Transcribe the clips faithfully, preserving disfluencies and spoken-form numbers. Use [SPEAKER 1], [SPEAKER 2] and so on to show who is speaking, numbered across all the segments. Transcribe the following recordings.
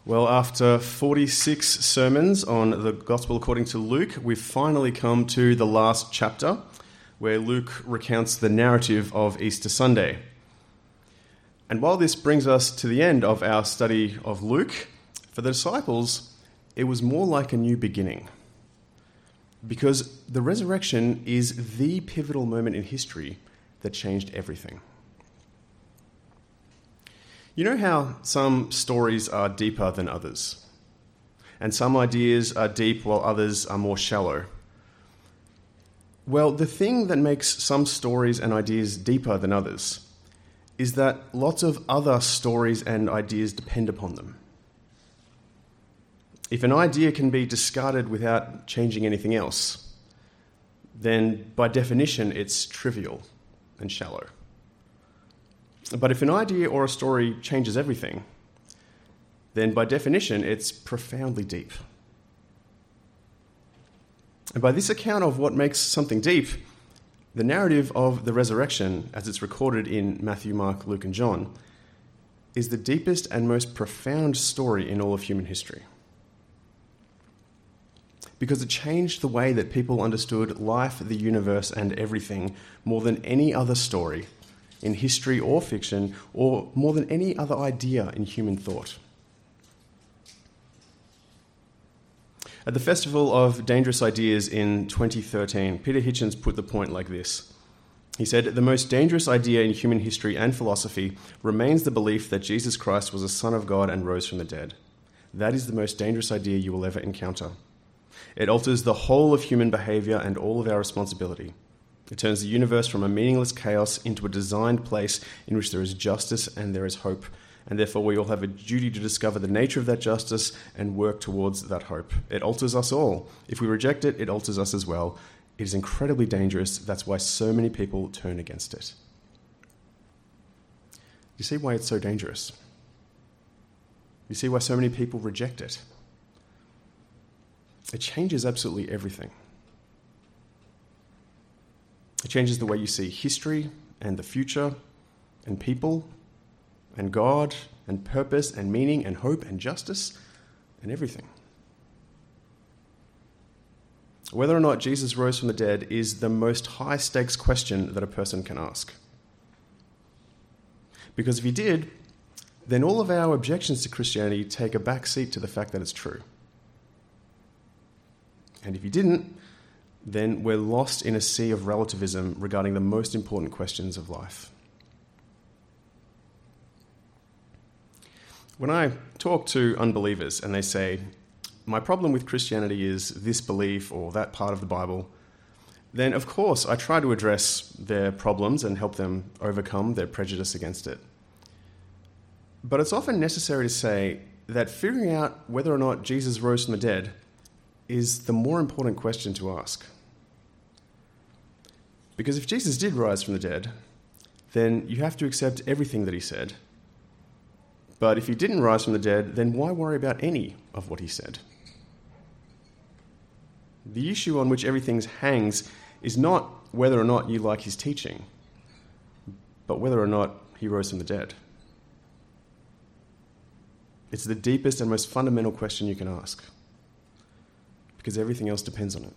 [SPEAKER 1] Well, after forty-six sermons on the Gospel according to Luke, we've finally come to the last chapter, where Luke recounts the narrative of Easter Sunday. And while this brings us to the end of our study of Luke, for the disciples, it was more like a new beginning. Because the resurrection is the pivotal moment in history that changed everything. You know how some stories are deeper than others, and some ideas are deep while others are more shallow? Well, the thing that makes some stories and ideas deeper than others is that lots of other stories and ideas depend upon them. If an idea can be discarded without changing anything else, then by definition it's trivial and shallow. But if an idea or a story changes everything, then by definition it's profoundly deep. And by this account of what makes something deep, the narrative of the resurrection, as it's recorded in Matthew, Mark, Luke, and John, is the deepest and most profound story in all of human history. Because it changed the way that people understood life, the universe, and everything more than any other story in history or fiction, or more than any other idea in human thought. At the Festival of Dangerous Ideas in twenty thirteen, Peter Hitchens put the point like this. He said, "The most dangerous idea in human history and philosophy remains the belief that Jesus Christ was a Son of God and rose from the dead. That is the most dangerous idea you will ever encounter. It alters the whole of human behavior and all of our responsibility. It turns the universe from a meaningless chaos into a designed place in which there is justice and there is hope, and therefore we all have a duty to discover the nature of that justice and work towards that hope. It alters us all. If we reject it, it alters us as well. It is incredibly dangerous. That's why so many people turn against it." You see why it's so dangerous? You see why so many people reject it? It changes absolutely everything. It changes the way you see history and the future and people and God and purpose and meaning and hope and justice and everything. Whether or not Jesus rose from the dead is the most high-stakes question that a person can ask. Because if he did, then all of our objections to Christianity take a back seat to the fact that it's true. And if he didn't, then we're lost in a sea of relativism regarding the most important questions of life. When I talk to unbelievers and they say, "My problem with Christianity is this belief or that part of the Bible," then of course I try to address their problems and help them overcome their prejudice against it. But it's often necessary to say that figuring out whether or not Jesus rose from the dead is the more important question to ask. Because if Jesus did rise from the dead, then you have to accept everything that he said. But if he didn't rise from the dead, then why worry about any of what he said? The issue on which everything hangs is not whether or not you like his teaching, but whether or not he rose from the dead. It's the deepest and most fundamental question you can ask, because everything else depends on it.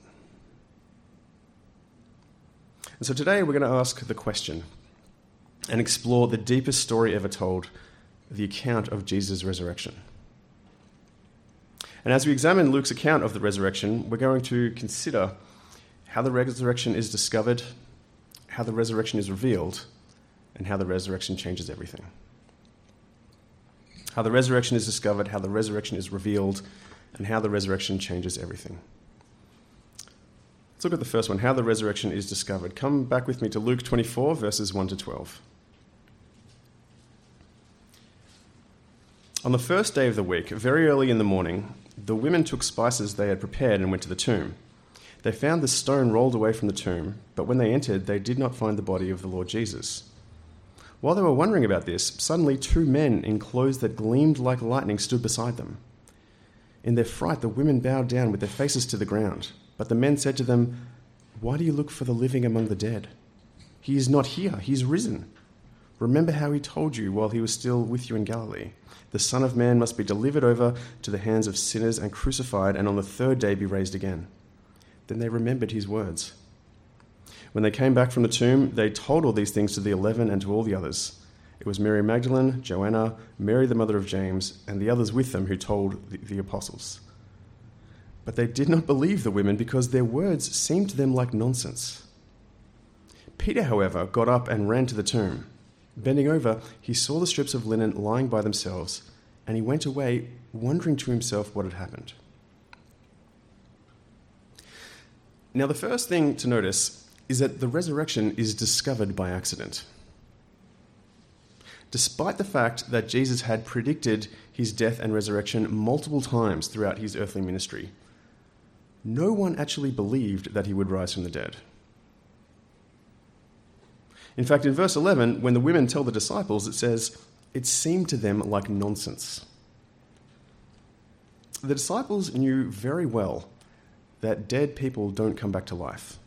[SPEAKER 1] And so today we're going to ask the question and explore the deepest story ever told, the account of Jesus' resurrection. And as we examine Luke's account of the resurrection, we're going to consider how the resurrection is discovered, how the resurrection is revealed, and how the resurrection changes everything. How the resurrection is discovered, how the resurrection is revealed, and how the resurrection changes everything. Let's look at the first one, how the resurrection is discovered. Come back with me to Luke twenty-four, verses one to twelve. On the first day of the week, very early in the morning, the women took spices they had prepared and went to the tomb. They found the stone rolled away from the tomb, but when they entered, they did not find the body of the Lord Jesus. While they were wondering about this, suddenly two men in clothes that gleamed like lightning stood beside them. In their fright, the women bowed down with their faces to the ground. But the men said to them, "Why do you look for the living among the dead? He is not here, he is risen. Remember how he told you while he was still with you in Galilee. The Son of Man must be delivered over to the hands of sinners and crucified, and on the third day be raised again." Then they remembered his words. When they came back from the tomb, they told all these things to the eleven and to all the others. It was Mary Magdalene, Joanna, Mary the mother of James, and the others with them who told the, the apostles. But they did not believe the women because their words seemed to them like nonsense. Peter, however, got up and ran to the tomb. Bending over, he saw the strips of linen lying by themselves, and he went away, wondering to himself what had happened. Now, the first thing to notice is that the resurrection is discovered by accident. Despite the fact that Jesus had predicted his death and resurrection multiple times throughout his earthly ministry, no one actually believed that he would rise from the dead. In fact, in verse eleven, when the women tell the disciples, it says, "It seemed to them like nonsense." The disciples knew very well that dead people don't come back to life.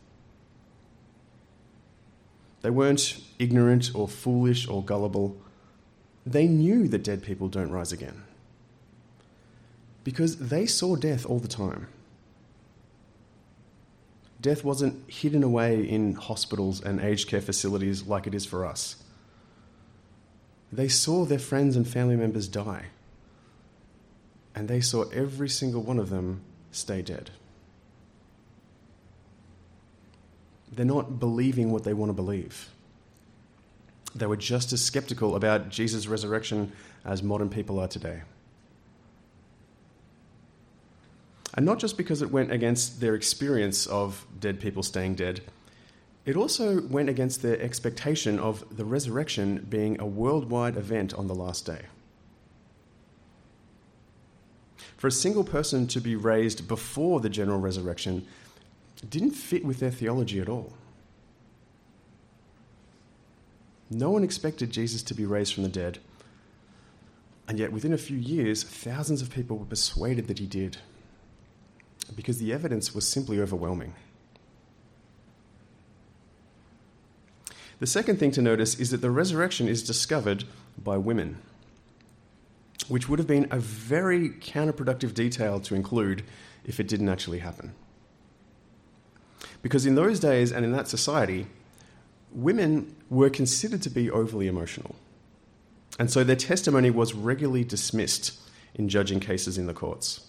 [SPEAKER 1] They weren't ignorant or foolish or gullible. They knew that dead people don't rise again because they saw death all the time. Death wasn't hidden away in hospitals and aged care facilities like it is for us. They saw their friends and family members die, and they saw every single one of them stay dead. They're not believing what they want to believe. They were just as skeptical about Jesus' resurrection as modern people are today. And not just because it went against their experience of dead people staying dead, it also went against their expectation of the resurrection being a worldwide event on the last day. For a single person to be raised before the general resurrection didn't fit with their theology at all. No one expected Jesus to be raised from the dead, and yet within a few years, thousands of people were persuaded that he did, because the evidence was simply overwhelming. The second thing to notice is that the resurrection is discovered by women, which would have been a very counterproductive detail to include if it didn't actually happen. Because in those days and in that society, women were considered to be overly emotional, and so their testimony was regularly dismissed in judging cases in the courts.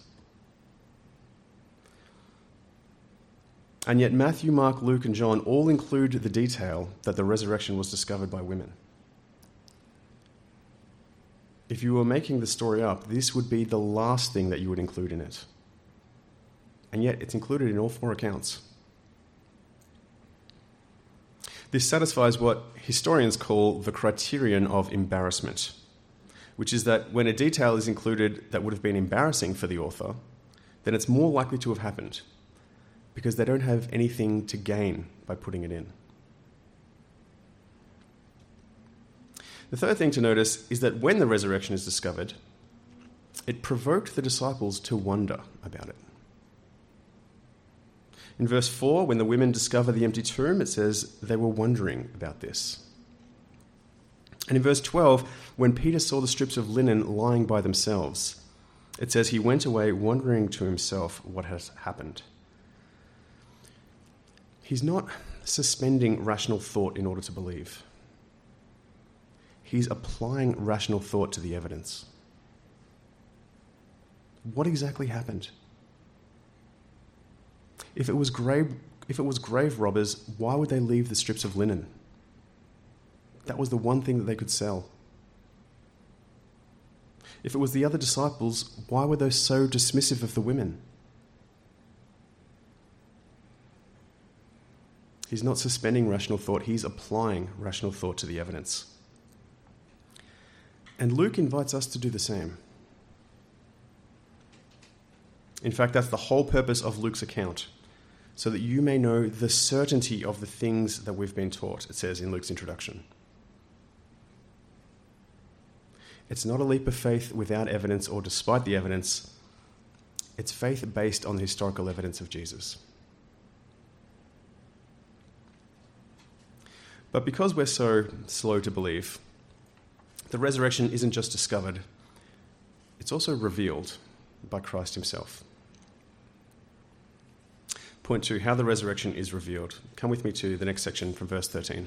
[SPEAKER 1] And yet Matthew, Mark, Luke, and John all include the detail that the resurrection was discovered by women. If you were making the story up, this would be the last thing that you would include in it. And yet it's included in all four accounts. This satisfies what historians call the criterion of embarrassment, which is that when a detail is included that would have been embarrassing for the author, then it's more likely to have happened, because they don't have anything to gain by putting it in. The third thing to notice is that when the resurrection is discovered, it provoked the disciples to wonder about it. In verse four, when the women discover the empty tomb, it says they were wondering about this. And in verse twelve, when Peter saw the strips of linen lying by themselves, it says he went away wondering to himself what has happened. He's not suspending rational thought in order to believe. He's applying rational thought to the evidence. What exactly happened? If it was grave, if it was grave robbers, why would they leave the strips of linen? That was the one thing that they could sell. If it was the other disciples, why were they so dismissive of the women? He's not suspending rational thought, he's applying rational thought to the evidence. And Luke invites us to do the same. In fact, that's the whole purpose of Luke's account, so that you may know the certainty of the things that we've been taught, it says in Luke's introduction. It's not a leap of faith without evidence or despite the evidence. It's faith based on the historical evidence of Jesus. But because we're so slow to believe, the resurrection isn't just discovered, it's also revealed by Christ himself. Point two, how the resurrection is revealed. Come with me to the next section from verse thirteen.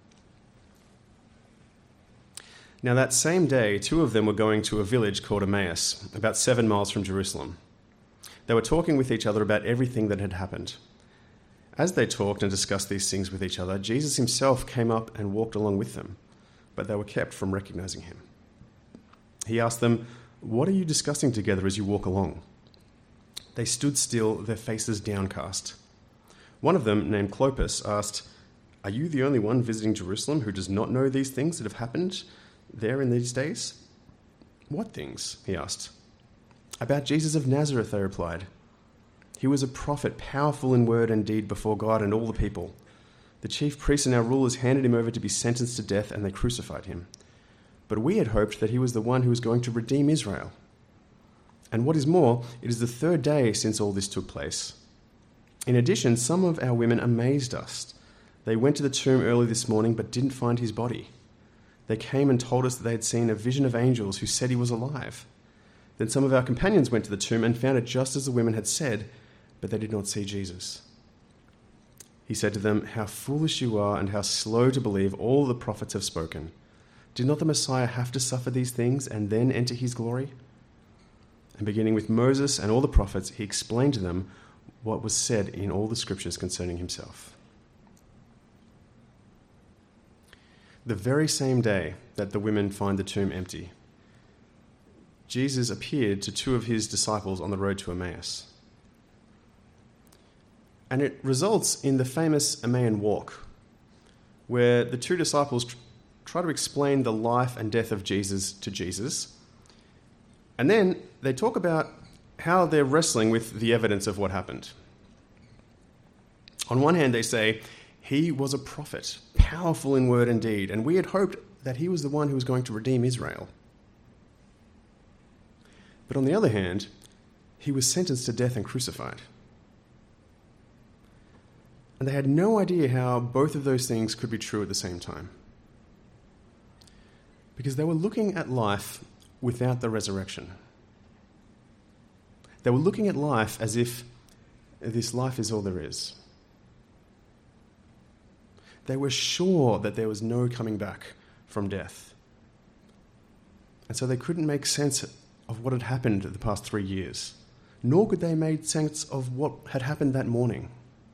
[SPEAKER 1] Now that same day, two of them were going to a village called Emmaus, about seven miles from Jerusalem. They were talking with each other about everything that had happened. As they talked and discussed these things with each other, Jesus himself came up and walked along with them, but they were kept from recognizing him. He asked them, "What are you discussing together as you walk along?" They stood still, their faces downcast. One of them, named Clopas, asked, "Are you the only one visiting Jerusalem who does not know these things that have happened there in these days?" "What things?" he asked. "About Jesus of Nazareth," they replied. "He was a prophet, powerful in word and deed before God and all the people. The chief priests and our rulers handed him over to be sentenced to death, and they crucified him. But we had hoped that he was the one who was going to redeem Israel. And what is more, it is the third day since all this took place. In addition, some of our women amazed us. They went to the tomb early this morning but didn't find his body. They came and told us that they had seen a vision of angels who said he was alive. Then some of our companions went to the tomb and found it just as the women had said, but they did not see Jesus." He said to them, "How foolish you are and how slow to believe all the prophets have spoken. Did not the Messiah have to suffer these things and then enter his glory?" And beginning with Moses and all the prophets, he explained to them what was said in all the scriptures concerning himself. The very same day that the women find the tomb empty, Jesus appeared to two of his disciples on the road to Emmaus. And it results in the famous Emmaus Walk, where the two disciples tr- try to explain the life and death of Jesus to Jesus. And then they talk about how they're wrestling with the evidence of what happened. On one hand, they say, "He was a prophet, powerful in word and deed, and we had hoped that he was the one who was going to redeem Israel." But on the other hand, he was sentenced to death and crucified. And they had no idea how both of those things could be true at the same time. Because they were looking at life without the resurrection. They were looking at life as if this life is all there is. They were sure that there was no coming back from death. And so they couldn't make sense of what had happened the past three years, nor could they make sense of what had happened that morning.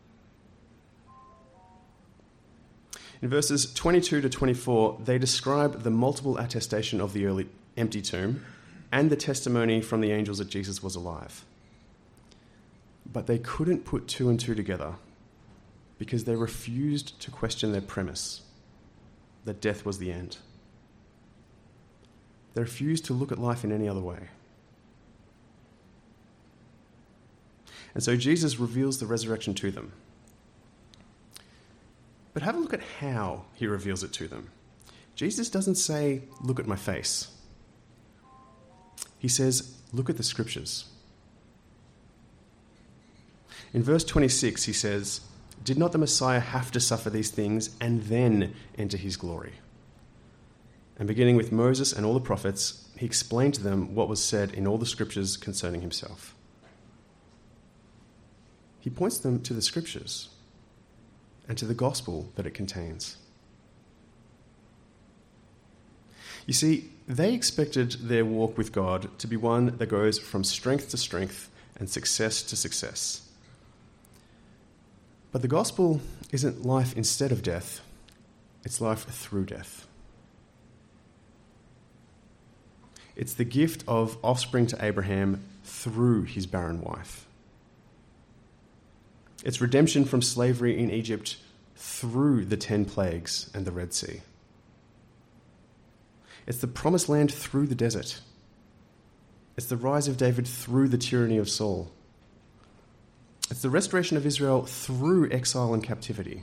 [SPEAKER 1] In verses twenty-two to twenty-four, they describe the multiple attestation of the early empty tomb and the testimony from the angels that Jesus was alive. But they couldn't put two and two together because they refused to question their premise, that death was the end. They refused to look at life in any other way. And so Jesus reveals the resurrection to them. But have a look at how he reveals it to them. Jesus doesn't say, "Look at my face." He says, "Look at the scriptures." In verse twenty-six, he says, "Did not the Messiah have to suffer these things and then enter his glory?" And beginning with Moses and all the prophets, he explained to them what was said in all the scriptures concerning himself. He points them to the scriptures and to the gospel that it contains. You see, they expected their walk with God to be one that goes from strength to strength and success to success. But the gospel isn't life instead of death, it's life through death. It's the gift of offspring to Abraham through his barren wife. It's redemption from slavery in Egypt through the ten plagues and the Red Sea. It's the promised land through the desert. It's the rise of David through the tyranny of Saul. It's the restoration of Israel through exile and captivity.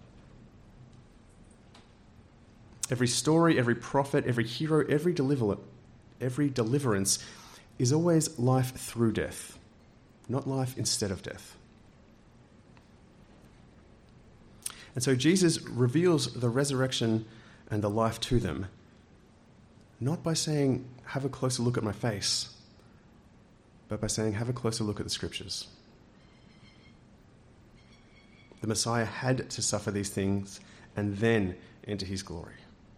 [SPEAKER 1] Every story, every prophet, every hero, every deliver, every deliverance is always life through death, not life instead of death. And so Jesus reveals the resurrection and the life to them, not by saying, have a closer look at my face, but by saying, have a closer look at the scriptures. The Messiah had to suffer these things and then enter his glory.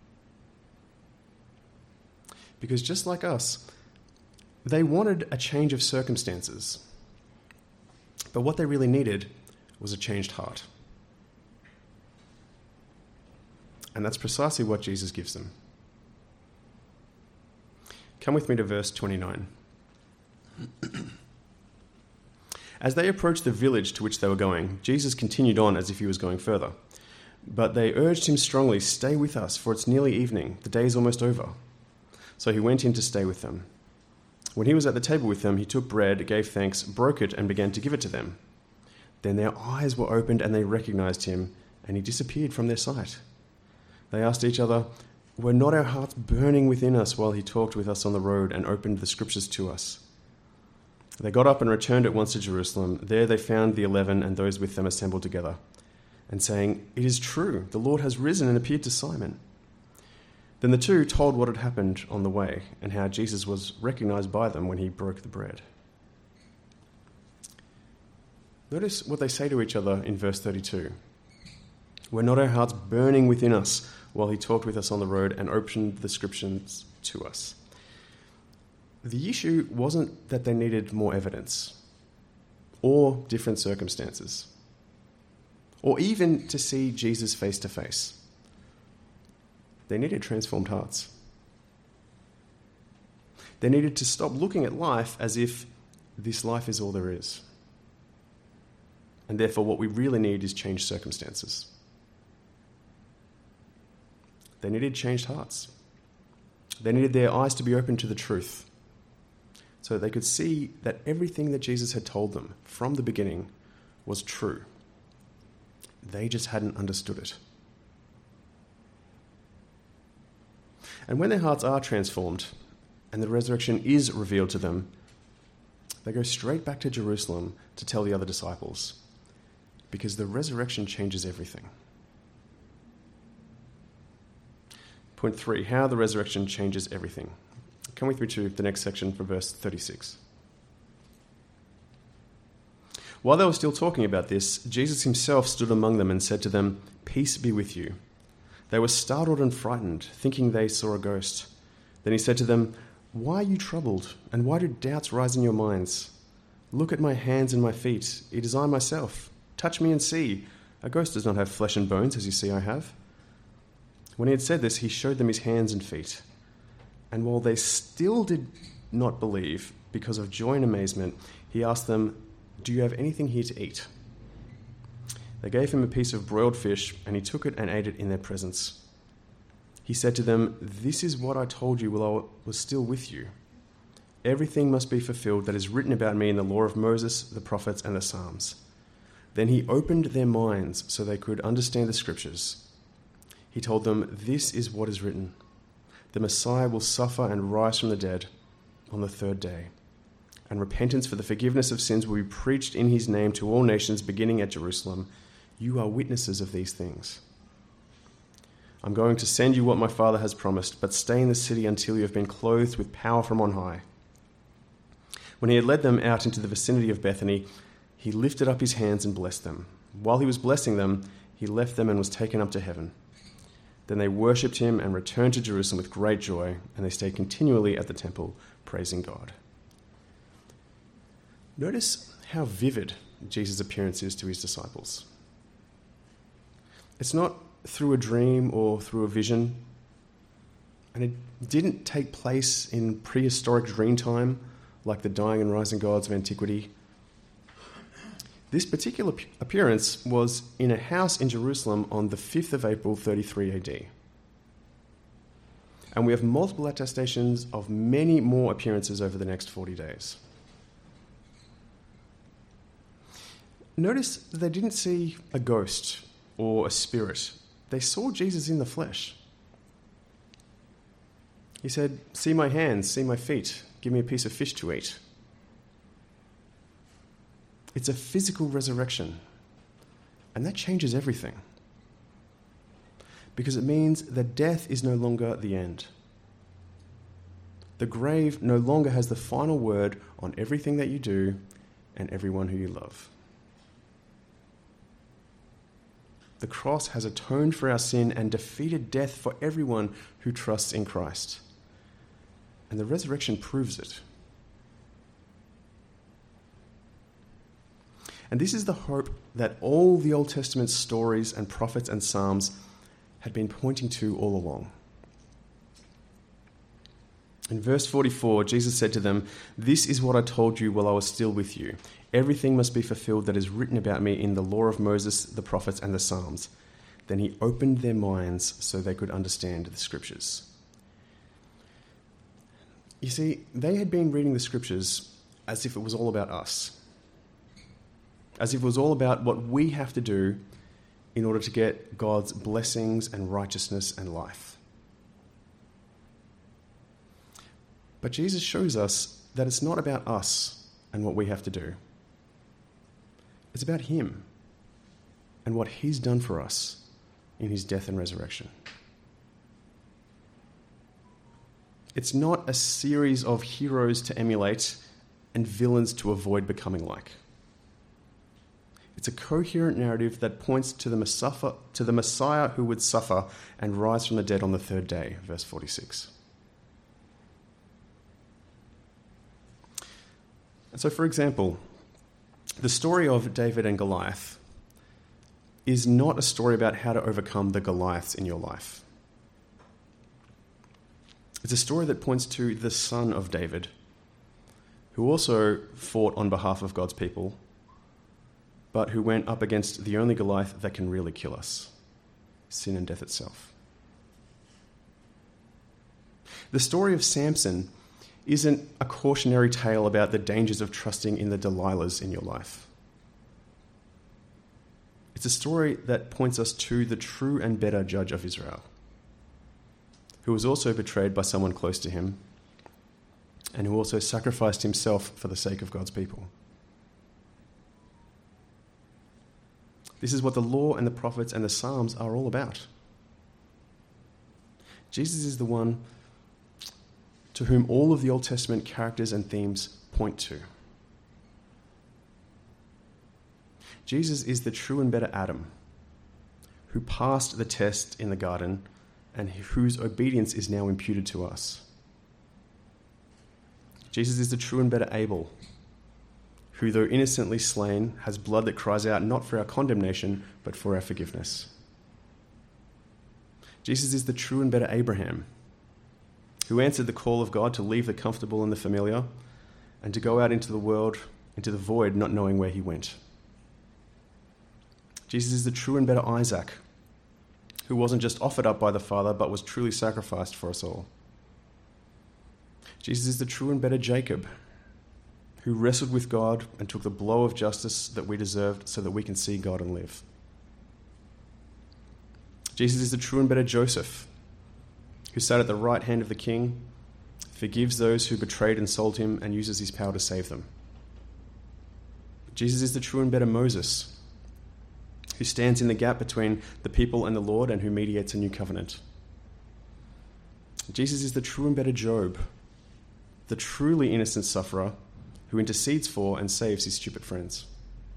[SPEAKER 1] Because just like us, they wanted a change of circumstances. But what they really needed was a changed heart. And that's precisely what Jesus gives them. Come with me to verse twenty-nine. As they approached the village to which they were going, Jesus continued on as if he was going further. But they urged him strongly, "Stay with us, for it's nearly evening. The day is almost over." So he went in to stay with them. When he was at the table with them, he took bread, gave thanks, broke it, and began to give it to them. Then their eyes were opened and they recognized him, and he disappeared from their sight. They asked each other, "Were not our hearts burning within us while he talked with us on the road and opened the scriptures to us?" They got up and returned at once to Jerusalem. There they found the eleven and those with them assembled together, and saying, "It is true, the Lord has risen and appeared to Simon." Then the two told what had happened on the way and how Jesus was recognized by them when he broke the bread. Notice what they say to each other in verse thirty-two. "Were not our hearts burning within us while he talked with us on the road and opened the scriptures to us?" The issue wasn't that they needed more evidence or different circumstances or even to see Jesus face to face. They needed transformed hearts. They needed to stop looking at life as if this life is all there is. And therefore, what we really need is changed circumstances. They needed changed hearts. They needed their eyes to be open to the truth so that they could see that everything that Jesus had told them from the beginning was true. They just hadn't understood it. And when their hearts are transformed and the resurrection is revealed to them, they go straight back to Jerusalem to tell the other disciples, because the resurrection changes everything. Point three, how the resurrection changes everything. Come with me to the next section for verse thirty-six. While they were still talking about this, Jesus himself stood among them and said to them, "Peace be with you." They were startled and frightened, thinking they saw a ghost. Then he said to them, "Why are you troubled, and why do doubts rise in your minds? Look at my hands and my feet. It is I myself. Touch me and see. A ghost does not have flesh and bones, as you see I have." When he had said this, he showed them his hands and feet. And while they still did not believe, because of joy and amazement, he asked them, "Do you have anything here to eat?" They gave him a piece of broiled fish, and he took it and ate it in their presence. He said to them, "This is what I told you while I was still with you. Everything must be fulfilled that is written about me in the law of Moses, the prophets, and the Psalms." Then he opened their minds so they could understand the scriptures. He told them, "This is what is written. The Messiah will suffer and rise from the dead on the third day, and repentance for the forgiveness of sins will be preached in his name to all nations, beginning at Jerusalem. You are witnesses of these things. I'm going to send you what my Father has promised, but stay in the city until you have been clothed with power from on high." When he had led them out into the vicinity of Bethany, he lifted up his hands and blessed them. While he was blessing them, he left them and was taken up to heaven. Then they worshipped him and returned to Jerusalem with great joy, and they stayed continually at the temple, praising God. Notice how vivid Jesus' appearance is to his disciples. It's not through a dream or through a vision, and it didn't take place in prehistoric dream time like the dying and rising gods of antiquity. This particular appearance was in a house in Jerusalem on the fifth of April, thirty-three A D. And we have multiple attestations of many more appearances over the next forty days. Notice that they didn't see a ghost or a spirit. They saw Jesus in the flesh. He said, "See my hands, see my feet, give me a piece of fish to eat." It's a physical resurrection, and that changes everything, because it means that death is no longer the end. The grave no longer has the final word on everything that you do and everyone who you love. The cross has atoned for our sin and defeated death for everyone who trusts in Christ. And the resurrection proves it. And this is the hope that all the Old Testament stories and prophets and Psalms had been pointing to all along. In verse forty-four, Jesus said to them, "This is what I told you while I was still with you. Everything must be fulfilled that is written about me in the law of Moses, the prophets, and the Psalms." Then he opened their minds so they could understand the scriptures. You see, they had been reading the scriptures as if it was all about us. As if it was all about what we have to do in order to get God's blessings and righteousness and life. But Jesus shows us that it's not about us and what we have to do. It's about him and what he's done for us in his death and resurrection. It's not a series of heroes to emulate and villains to avoid becoming like. It's a coherent narrative that points to the Messiah, to the Messiah who would suffer and rise from the dead on the third day, verse forty-six. And so, for example, the story of David and Goliath is not a story about how to overcome the Goliaths in your life. It's a story that points to the son of David, who also fought on behalf of God's people, but who went up against the only Goliath that can really kill us, sin and death itself. The story of Samson isn't a cautionary tale about the dangers of trusting in the Delilahs in your life. It's a story that points us to the true and better judge of Israel, who was also betrayed by someone close to him, and who also sacrificed himself for the sake of God's people. This is what the law and the prophets and the Psalms are all about. Jesus is the one to whom all of the Old Testament characters and themes point to. Jesus is the true and better Adam, who passed the test in the garden and whose obedience is now imputed to us. Jesus is the true and better Abel, who, though innocently slain, has blood that cries out not for our condemnation, but for our forgiveness. Jesus is the true and better Abraham, who answered the call of God to leave the comfortable and the familiar and to go out into the world, into the void, not knowing where he went. Jesus is the true and better Isaac, who wasn't just offered up by the Father, but was truly sacrificed for us all. Jesus is the true and better Jacob, who wrestled with God and took the blow of justice that we deserved so that we can see God and live. Jesus is the true and better Joseph, who sat at the right hand of the king, forgives those who betrayed and sold him, and uses his power to save them. Jesus is the true and better Moses, who stands in the gap between the people and the Lord and who mediates a new covenant. Jesus is the true and better Job, the truly innocent sufferer who intercedes for and saves his stupid friends.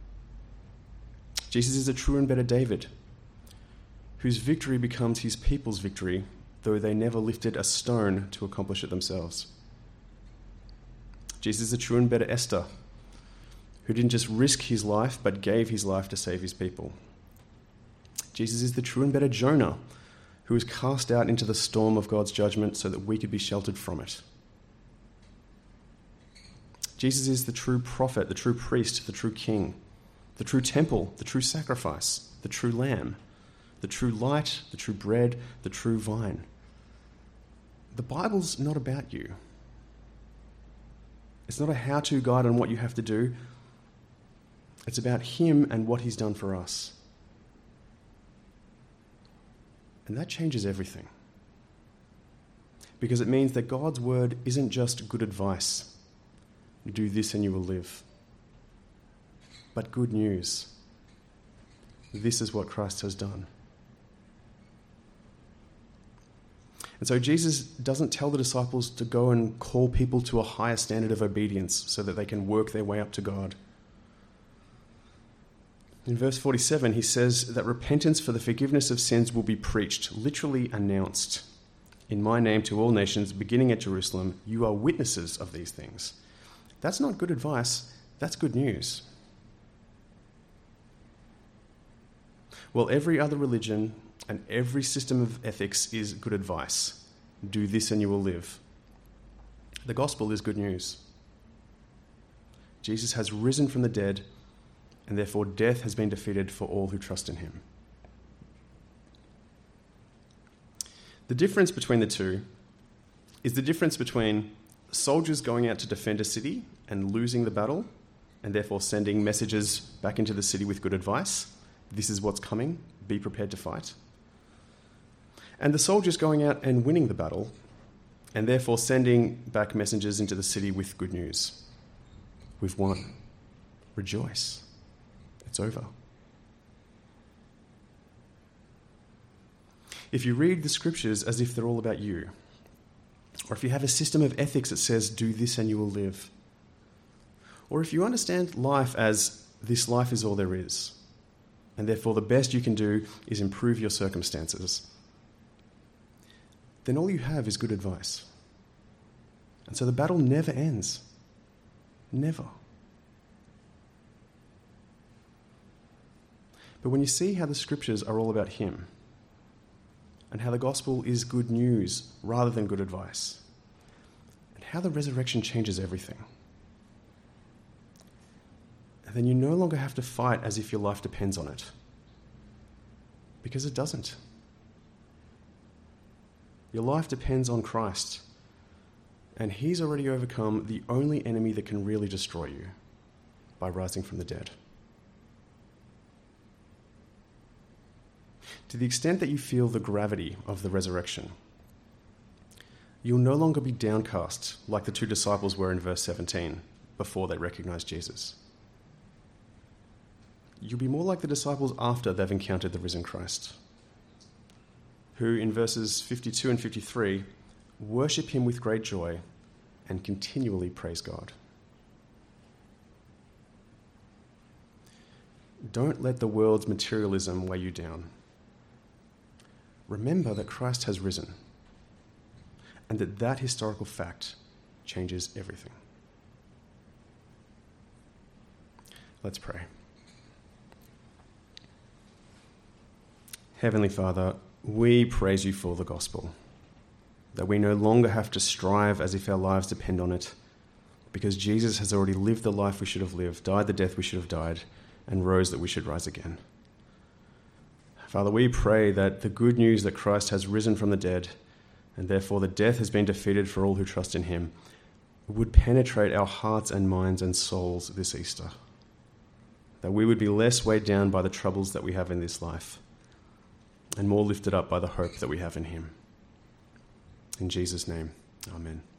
[SPEAKER 1] Jesus is the true and better David, whose victory becomes his people's victory, though they never lifted a stone to accomplish it themselves. Jesus is the true and better Esther, who didn't just risk his life, but gave his life to save his people. Jesus is the true and better Jonah, who was cast out into the storm of God's judgment so that we could be sheltered from it. Jesus is the true prophet, the true priest, the true king, the true temple, the true sacrifice, the true lamb, the true light, the true bread, the true vine. The Bible's not about you. It's not a how-to guide on what you have to do. It's about him and what he's done for us. And that changes everything. Because it means that God's word isn't just good advice. Do this and you will live. But good news. This is what Christ has done. And so Jesus doesn't tell the disciples to go and call people to a higher standard of obedience so that they can work their way up to God. In verse forty-seven, he says that repentance for the forgiveness of sins will be preached, literally announced, in my name to all nations, beginning at Jerusalem. You are witnesses of these things. That's not good advice. That's good news. Well, every other religion and every system of ethics is good advice. Do this and you will live. The gospel is good news. Jesus has risen from the dead, and therefore death has been defeated for all who trust in him. The difference between the two is the difference between soldiers going out to defend a city and losing the battle, and therefore sending messages back into the city with good advice. This is what's coming. Be prepared to fight. And the soldiers going out and winning the battle, and therefore sending back messengers into the city with good news. We've won. Rejoice. It's over. If you read the scriptures as if they're all about you, or if you have a system of ethics that says, do this and you will live, or if you understand life as this life is all there is, and therefore the best you can do is improve your circumstances, then all you have is good advice. And so the battle never ends. Never. But when you see how the scriptures are all about him, and how the gospel is good news rather than good advice, and how the resurrection changes everything, and then you no longer have to fight as if your life depends on it. Because it doesn't. Your life depends on Christ, and he's already overcome the only enemy that can really destroy you by rising from the dead. To the extent that you feel the gravity of the resurrection, you'll no longer be downcast like the two disciples were in verse seventeen before they recognized Jesus. You'll be more like the disciples after they've encountered the risen Christ, who in verses fifty-two and fifty-three worship him with great joy and continually praise God. Don't let the world's materialism weigh you down. Remember that Christ has risen, and that that historical fact changes everything. Let's pray. Heavenly Father, we praise you for the gospel, that we no longer have to strive as if our lives depend on it, because Jesus has already lived the life we should have lived, died the death we should have died, and rose that we should rise again. Father, we pray that the good news that Christ has risen from the dead, and therefore the death has been defeated for all who trust in him, would penetrate our hearts and minds and souls this Easter. That we would be less weighed down by the troubles that we have in this life, and more lifted up by the hope that we have in him. In Jesus' name, amen.